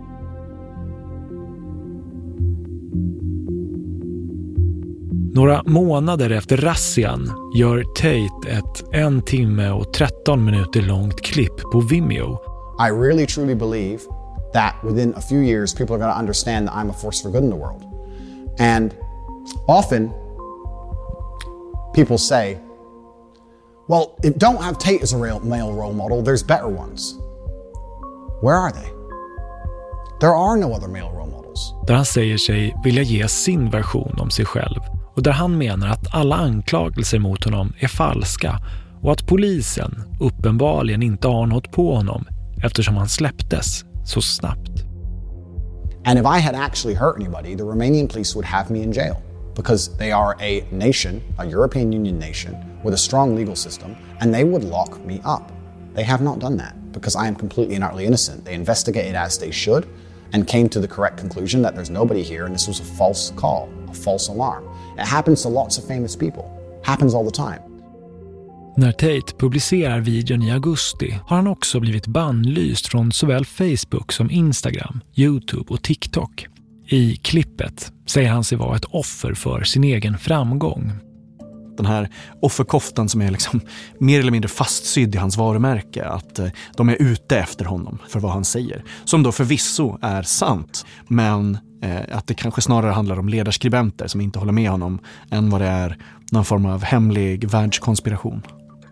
Några månader efter razzian gör Tate ett en timme och tretton minuter långt klipp på Vimeo. I really truly believe that within a few years people are going to understand that I'm a force for good in the world. And often people say, well, if don't have Tate as a real male role model, there's better ones. Where are they? There are no other male role models. Där han säger sig vilja ge sin version om sig själv och där han menar att alla anklagelser mot honom är falska och att polisen uppenbarligen inte har något på honom eftersom han släpptes så snabbt. And if I had actually hurt anybody, the Romanian police would have me in jail because they are a nation, a European Union nation with a strong legal system, and they would lock me up. They have not done that because I am completely and utterly innocent. They investigated as they should and came to the correct conclusion that there's nobody here and this was a false call, a false alarm. It happens to lots of famous people. Happens all the time. När Tate publicerar videon i augusti har han också blivit bannlyst från såväl Facebook som Instagram, YouTube och TikTok. I klippet säger han sig vara ett offer för sin egen framgång. Den här offerkoftan som är liksom mer eller mindre fastsydd i hans varumärke, att de är ute efter honom för vad han säger. Som då förvisso är sant, men eh, att det kanske snarare handlar om ledarskribenter som inte håller med honom än vad det är någon form av hemlig världskonspiration.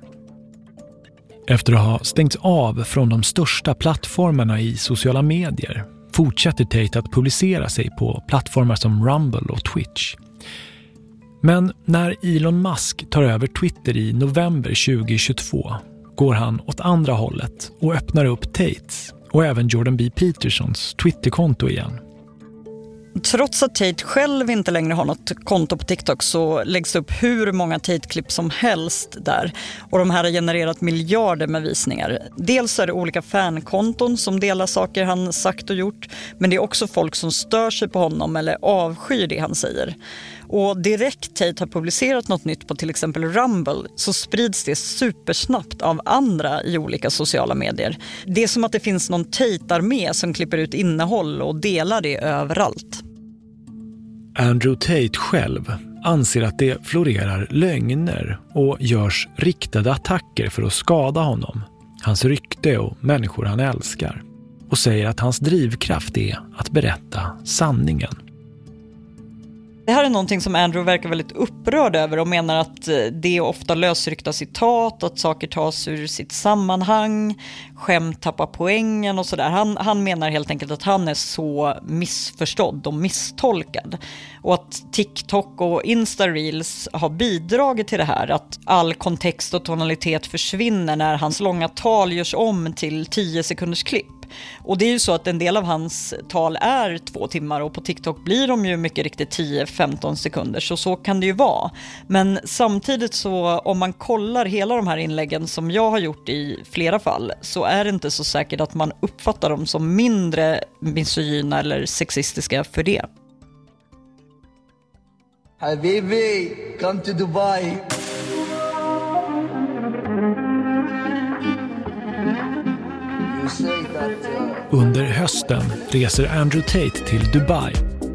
Efter att ha stängts av från de största plattformarna i sociala medier fortsätter Tate att publicera sig på plattformar som Rumble och Twitch. Men när Elon Musk tar över Twitter i november tjugohundratjugotvå går han åt andra hållet och öppnar upp Tates och även Jordan B. Petersons Twitterkonto igen. Trots att Tate själv inte längre har något konto på TikTok så läggs upp hur många Tate-klipp som helst där. Och de här har genererat miljarder med visningar. Dels är det olika fankonton som delar saker han sagt och gjort. Men det är också folk som stör sig på honom eller avskyr det han säger. Och direkt Tate har publicerat något nytt på till exempel Rumble så sprids det supersnabbt av andra i olika sociala medier. Det är som att det finns någon Tate-armé som klipper ut innehåll och delar det överallt. Andrew Tate själv anser att det florerar lögner och görs riktade attacker för att skada honom, hans rykte och människor han älskar. Och säger att hans drivkraft är att berätta sanningen. Det här är någonting som Andrew verkar väldigt upprörd över och menar att det är ofta lösryckta citat, att saker tas ur sitt sammanhang, skämt tappar poängen och sådär. Han, han menar helt enkelt att han är så missförstådd och misstolkad. Och att TikTok och Insta-reels har bidragit till det här, att all kontext och tonalitet försvinner när hans långa tal görs om till tio sekunders klipp. Och det är ju så att en del av hans tal är två timmar och på TikTok blir de ju mycket riktigt tio till femton sekunder, så så kan det ju vara. Men samtidigt så om man kollar hela de här inläggen som jag har gjort i flera fall så är det inte så säkert att man uppfattar dem som mindre misogyna eller sexistiska för det. Habibi, come to Dubai. Under hösten reser Andrew Tate till Dubai.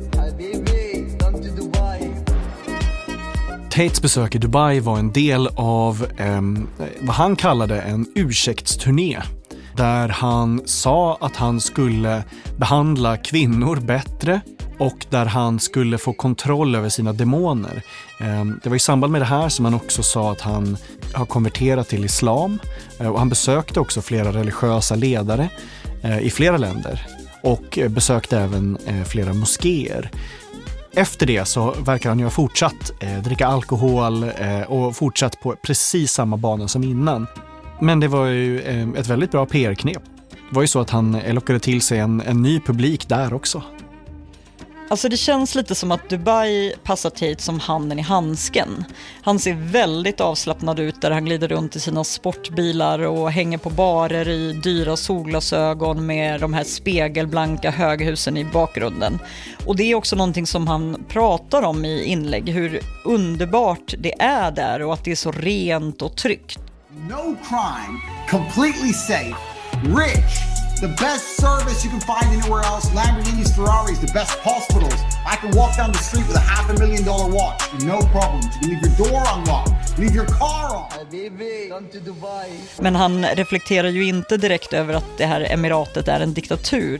Tates besök i Dubai var en del av eh, vad han kallade en ursäktsturné. Där han sa att han skulle behandla kvinnor bättre och där han skulle få kontroll över sina demoner. Det var i samband med det här som han också sa att han har konverterat till islam. Och han besökte också flera religiösa ledare i flera länder och besökte även flera moskéer. Efter det så verkar han ju ha fortsatt eh, dricka alkohol eh, och fortsatt på precis samma bana som innan. Men det var ju eh, ett väldigt bra P R-knep. Det var ju så att han lockade till sig en, en ny publik där också. Alltså det känns lite som att Dubai passar Tate som handen i handsken. Han ser väldigt avslappnad ut där han glider runt i sina sportbilar och hänger på barer i dyra solglasögon med de här spegelblanka höghusen i bakgrunden. Och det är också någonting som han pratar om i inlägg, hur underbart det är där och att det är så rent och tryggt. No crime, completely safe, rich, the best service you can find anywhere else, Lamborghinis, Ferraris, the best hospitals. I can walk down the street with a half a million dollar watch, no problems. You can leave your door unlocked, leave your car on. Hey baby, come to Dubai. Men han reflekterar ju inte direkt över att det här emiratet är en diktatur.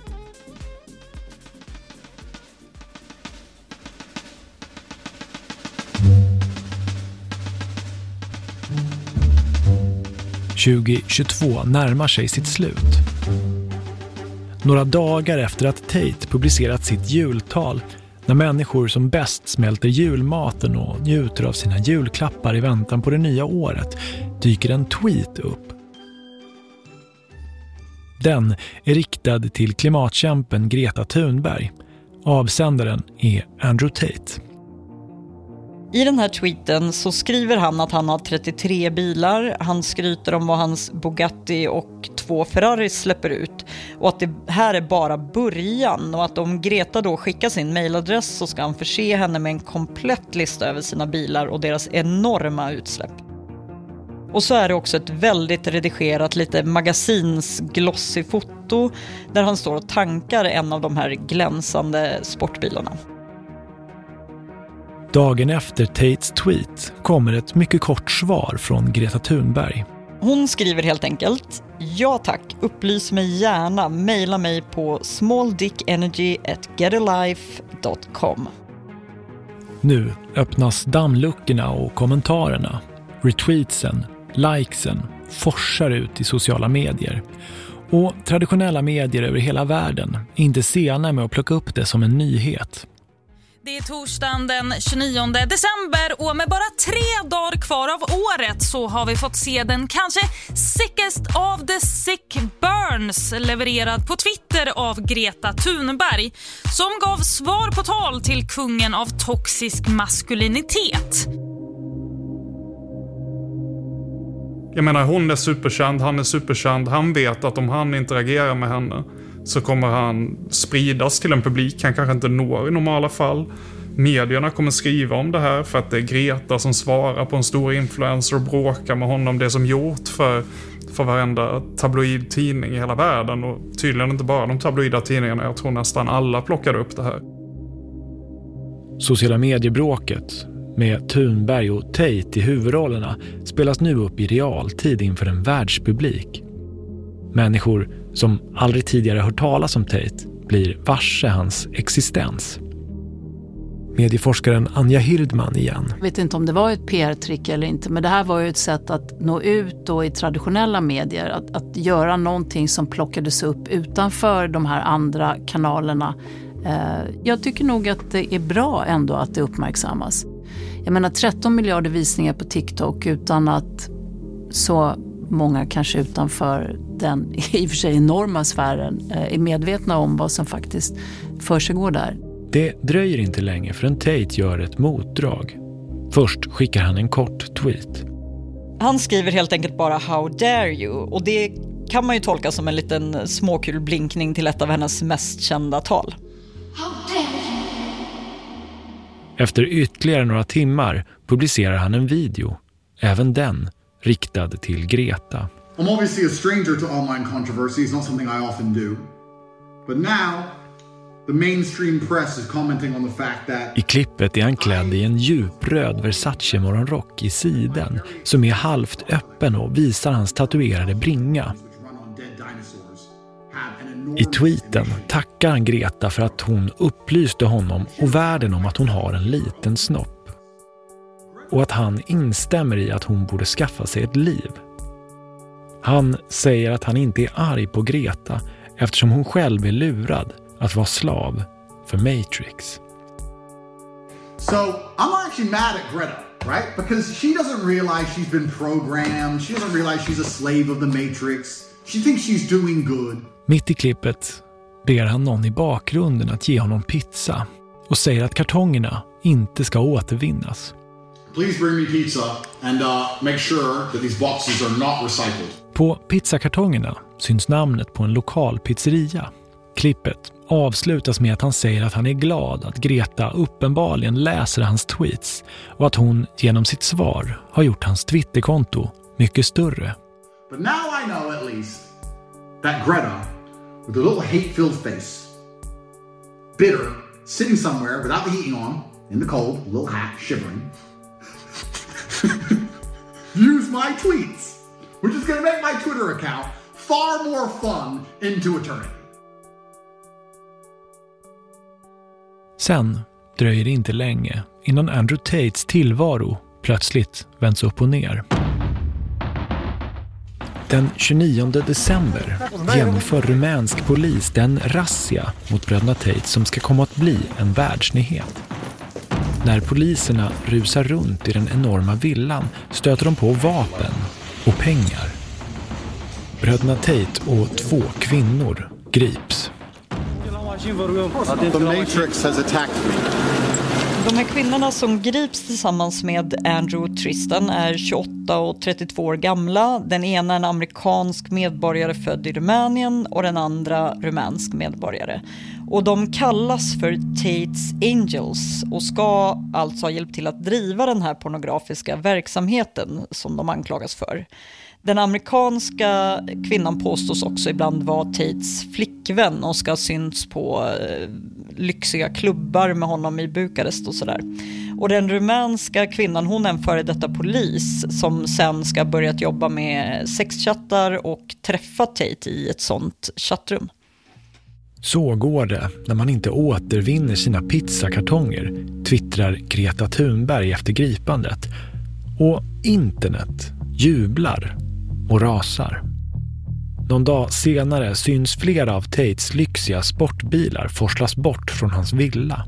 tjugo tjugotvå närmar sig sitt slut. Några dagar efter att Tate publicerat sitt jultal, när människor som bäst smälter julmaten och njuter av sina julklappar i väntan på det nya året, dyker en tweet upp. Den är riktad till klimatkämpen Greta Thunberg. Avsändaren är Andrew Tate. I den här tweeten så skriver han att han har trettiotre bilar, han skryter om vad hans Bugatti och två Ferrari släpper ut och att det här är bara början och att om Greta då skickar sin mailadress så ska han förse henne med en komplett lista över sina bilar och deras enorma utsläpp. Och så är det också ett väldigt redigerat, lite magasinsglossy foto där han står och tankar en av de här glänsande sportbilarna. Dagen efter Tates tweet kommer ett mycket kort svar från Greta Thunberg. Hon skriver helt enkelt: ja tack, upplys mig gärna, mejla mig på smalldickenergy at getalife dot com. Nu öppnas dammluckorna och kommentarerna. Retweetsen, likesen forsar ut i sociala medier. Och traditionella medier över hela världen är inte sena med att plocka upp det som en nyhet. Det är torsdagen den tjugonionde december och med bara tre dagar kvar av året så har vi fått se den kanske sickest of the sick burns levererad på Twitter av Greta Thunberg som gav svar på tal till kungen av toxisk maskulinitet. Jag menar, hon är superkänd, han är superkänd. Han vet att om han interagerar med henne så kommer han spridas till en publik han kanske inte når i normala fall. Medierna kommer skriva om det här för att det är Greta som svarar på en stor influencer och bråkar med honom. Det som gjort för, för varenda tabloidtidning i hela världen. Och tydligen inte bara de tabloida tidningarna, jag tror nästan alla plockar upp det här. Sociala mediebråket med Thunberg och Tate i huvudrollerna spelas nu upp i realtid inför en världspublik. Människor som aldrig tidigare hört talas om Tate blir varse hans existens. Medieforskaren Anja Hirdman igen. Jag vet inte om det var ett P R-trick eller inte, men det här var ju ett sätt att nå ut då i traditionella medier. Att, att göra någonting som plockades upp utanför de här andra kanalerna. Eh, jag tycker nog att det är bra ändå att det uppmärksammas. Jag menar tretton miljarder visningar på TikTok utan att så många kanske utanför den i och för sig enorma sfären är medvetna om vad som faktiskt försiggår där. Det dröjer inte länge förrän Tate gör ett motdrag. Först skickar han en kort tweet. Han skriver helt enkelt bara "How dare you?" och det kan man ju tolka som en liten småkul blinkning till ett av hennes mest kända tal. Efter ytterligare några timmar publicerar han en video, även den riktad till Greta. I'm obviously a stranger to online controversy. It's not something I often do. But now, the mainstream press is commenting on the fact that... I klippet är han klädd i en djupröd Versace morgonrock i siden som är halvt öppen och visar hans tatuerade bringa. I tweeten tackar han Greta för att hon upplyste honom och världen om att hon har en liten snopp. Och att han instämmer i att hon borde skaffa sig ett liv. Han säger att han inte är arg på Greta eftersom hon själv är lurad att vara slav för Matrix. So I'm actually mad at Greta, right? Because she doesn't realize she's been programmed. She doesn't realize she's a slave of the Matrix. She thinks she's doing good. Mitt i klippet ber han någon i bakgrunden att ge honom pizza och säger att kartongerna inte ska återvinnas. Please bring me pizza and uh, make sure that these boxes are not recycled. På pizzakartongerna syns namnet på en lokal pizzeria. Klippet avslutas med att han säger att han är glad att Greta uppenbarligen läser hans tweets och att hon genom sitt svar har gjort hans Twitterkonto mycket större. But now I know at least that Greta, with a little hate-filled face, bitter, sitting somewhere without the heating on, in the cold, a little hat, shivering, use my tweets, which is going to make my Twitter account far more fun into eternity. Sen dröjer det inte länge innan Andrew Tates tillvaro plötsligt vänds upp och ner. Den tjugonionde december genomför rumänsk polis den razzia mot bröderna Tate som ska komma att bli en världsnyhet. När poliserna rusar runt i den enorma villan stöter de på vapen och pengar. Bröderna Tate och två kvinnor grips. The Matrix has attacked me. De här kvinnorna som grips tillsammans med Andrew och Tristan är tjugoåtta och trettiotvå år gamla. Den ena är en amerikansk medborgare född i Rumänien och den andra rumänsk medborgare. Och de kallas för Tate's Angels och ska alltså ha hjälpt till att driva den här pornografiska verksamheten som de anklagas för. Den amerikanska kvinnan påstås också ibland vara Tates flickvän och ska ha synts på eh, lyxiga klubbar med honom i Bukarest och sådär. Och den rumänska kvinnan, hon är en före detta polis som sen ska ha börjat jobba med sexchattar och träffa Tate i ett sånt chattrum. Så går det när man inte återvinner sina pizzakartonger, twittrar Greta Thunberg efter gripandet. Och internet jublar och rasar. Någon dag senare syns flera av Tates lyxiga sportbilar forslas bort från hans villa.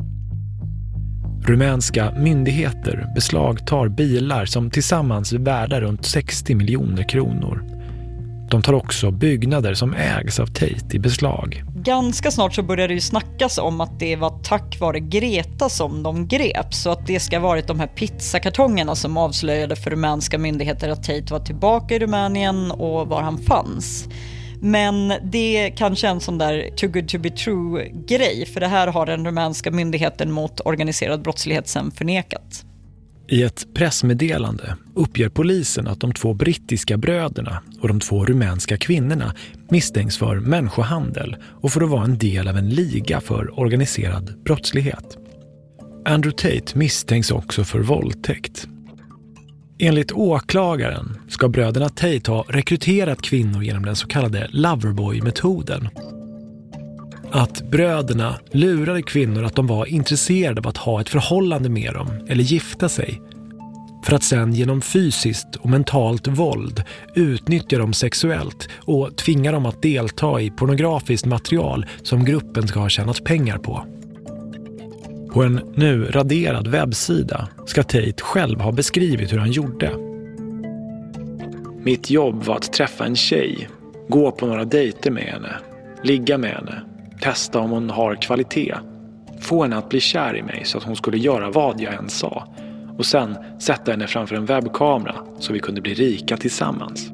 Rumänska myndigheter beslagtar bilar som tillsammans är värda runt sextio miljoner kronor. De tar också byggnader som ägs av Tate i beslag. Ganska snart så började det ju snackas om att det var tack vare Greta som de greps. Så att det ska ha varit de här pizzakartongerna som avslöjade för rumänska myndigheter att Tate var tillbaka i Rumänien och var han fanns. Men det kanske är en sån där too good to be true grej. För det här har den rumänska myndigheten mot organiserad brottslighet sen förnekat. I ett pressmeddelande uppger polisen att de två brittiska bröderna och de två rumänska kvinnorna misstänks för människohandel och för att vara en del av en liga för organiserad brottslighet. Andrew Tate misstänks också för våldtäkt. Enligt åklagaren ska bröderna Tate ha rekryterat kvinnor genom den så kallade Loverboy-metoden. Att bröderna lurade kvinnor att de var intresserade av att ha ett förhållande med dem eller gifta sig. För att sen genom fysiskt och mentalt våld utnyttja dem sexuellt och tvinga dem att delta i pornografiskt material som gruppen ska ha tjänat pengar på. På en nu raderad webbsida ska Tate själv ha beskrivit hur han gjorde. Mitt jobb var att träffa en tjej, gå på några dejter med henne, ligga med henne, testa om hon har kvalitet, få henne att bli kär i mig så att hon skulle göra vad jag än sa och sen sätta henne framför en webbkamera så vi kunde bli rika tillsammans.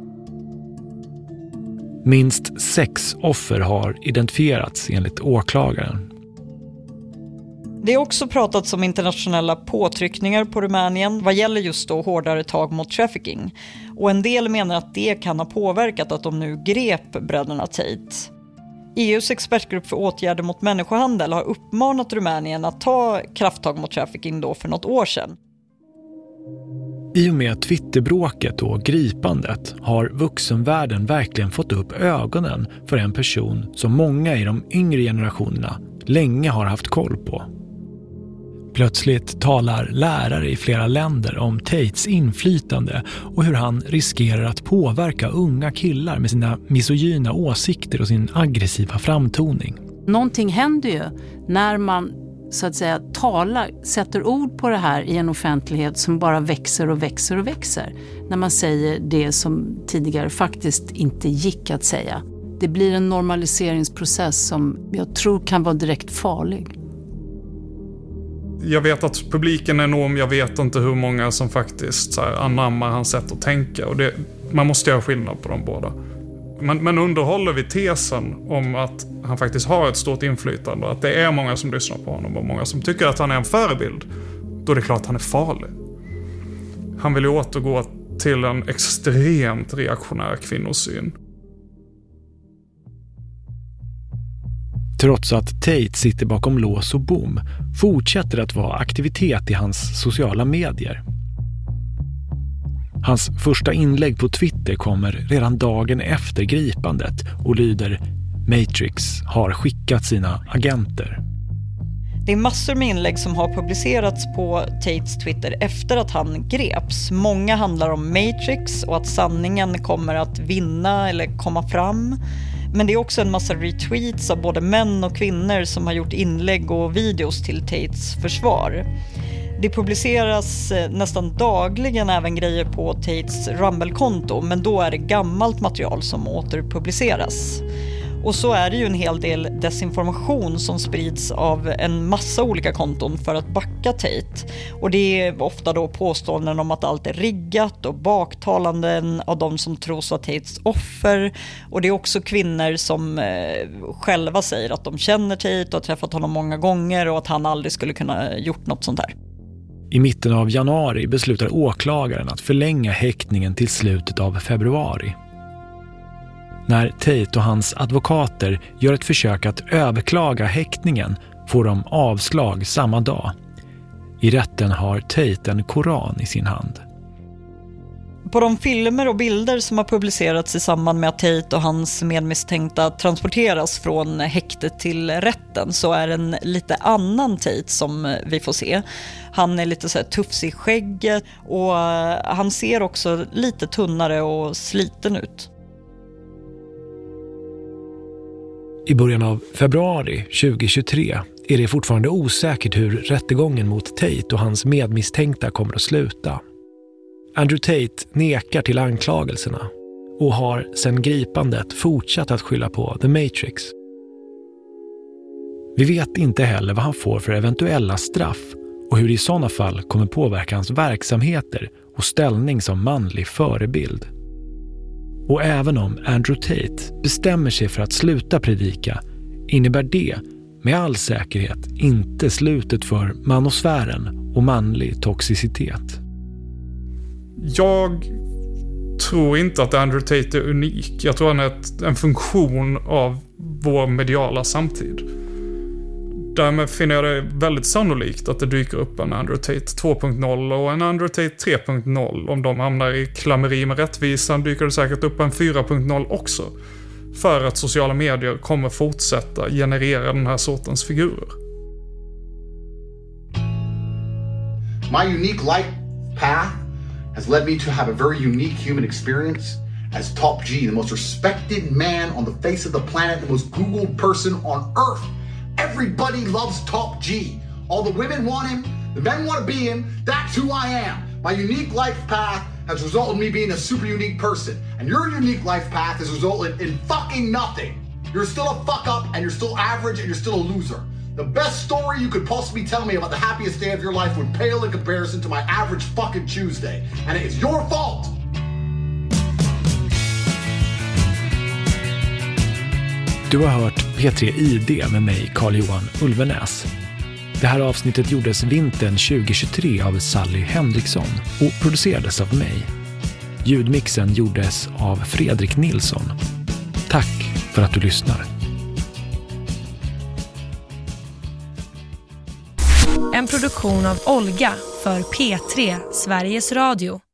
Minst sex offer har identifierats enligt åklagaren. Det är också pratats om internationella påtryckningar på Rumänien vad gäller just då hårdare tag mot trafficking. Och en del menar att det kan ha påverkat att de nu grep bröderna Tate. E U:s expertgrupp för åtgärder mot människohandel har uppmanat Rumänien att ta krafttag mot trafficking då för något år sedan. I och med Twitterbråket och gripandet har vuxenvärlden verkligen fått upp ögonen för en person som många i de yngre generationerna länge har haft koll på. Plötsligt talar lärare i flera länder om Tates inflytande och hur han riskerar att påverka unga killar med sina misogyna åsikter och sin aggressiva framtoning. Någonting händer ju när man så att säga talar, sätter ord på det här i en offentlighet som bara växer och växer och växer. När man säger det som tidigare faktiskt inte gick att säga. Det blir en normaliseringsprocess som jag tror kan vara direkt farlig. Jag vet att publiken är enorm, jag vet inte hur många som faktiskt så här, anammar hans sätt att tänka. Och det, man måste göra skillnad på de båda. Men, men underhåller vi tesen om att han faktiskt har ett stort inflytande och att det är många som lyssnar på honom och många som tycker att han är en förebild, då är det klart att han är farlig. Han vill ju återgå till en extremt reaktionär kvinnosyn. Trots att Tate sitter bakom lås och bom fortsätter att vara aktivitet i hans sociala medier. Hans första inlägg på Twitter kommer redan dagen efter gripandet och lyder: Matrix har skickat sina agenter. Det är massor med inlägg som har publicerats på Tates Twitter efter att han greps. Många handlar om Matrix och att sanningen kommer att vinna eller komma fram. Men det är också en massa retweets av både män och kvinnor som har gjort inlägg och videos till Tates försvar. Det publiceras nästan dagligen även grejer på Tates Rumble-konto, men då är det gammalt material som återpubliceras. Och så är det ju en hel del desinformation som sprids av en massa olika konton för att backa Tate. Och det är ofta då påståenden om att allt är riggat och baktalanden av de som tros vara Tates offer. Och det är också kvinnor som eh, själva säger att de känner Tate och har träffat honom många gånger och att han aldrig skulle kunna gjort något sånt här. I mitten av januari beslutar åklagaren att förlänga häktningen till slutet av februari. När Tate och hans advokater gör ett försök att överklaga häktningen får de avslag samma dag. I rätten har Tate en koran i sin hand. På de filmer och bilder som har publicerats i samband med att Tate och hans medmisstänkta transporteras från häktet till rätten så är en lite annan Tate som vi får se. Han är lite så här tufs i skägget och han ser också lite tunnare och sliten ut. I början av februari tjugohundratjugotre är det fortfarande osäkert hur rättegången mot Tate och hans medmisstänkta kommer att sluta. Andrew Tate nekar till anklagelserna och har sedan gripandet fortsatt att skylla på The Matrix. Vi vet inte heller vad han får för eventuella straff och hur det i sådana fall kommer påverka hans verksamheter och ställning som manlig förebild. Och även om Andrew Tate bestämmer sig för att sluta predika innebär det med all säkerhet inte slutet för manosfären och manlig toxicitet. Jag tror inte att Andrew Tate är unik. Jag tror han är ett, en funktion av vår mediala samtid. Därmed finner jag det väldigt sannolikt att det dyker upp en Andrew Tate två punkt noll och en Andrew Tate tre punkt noll. Om de hamnar i klammeri med rättvisan dyker det säkert upp en fyra punkt noll också. För att sociala medier kommer fortsätta generera den här sortens figurer. My unique life path has led me to have a very unique human experience as Top G, the most respected man on the face of the planet, the most Googled person on earth. Everybody loves Top G. All the women want him, the men want to be him. That's who I am. My unique life path has resulted in me being a super unique person. And your unique life path has resulted in fucking nothing. You're still a fuck up and you're still average and you're still a loser. The best story you could possibly tell me about the happiest day of your life would pale in comparison to my average fucking Tuesday. And it is your fault! Du har hört P tre I D med mig, Carl-Johan Ulvenäs. Det här avsnittet gjordes vintern tjugohundratjugotre av Sally Henriksson och producerades av mig. Ljudmixen gjordes av Fredrik Nilsson. Tack för att du lyssnar. En produktion av Olga för P tre Sveriges Radio.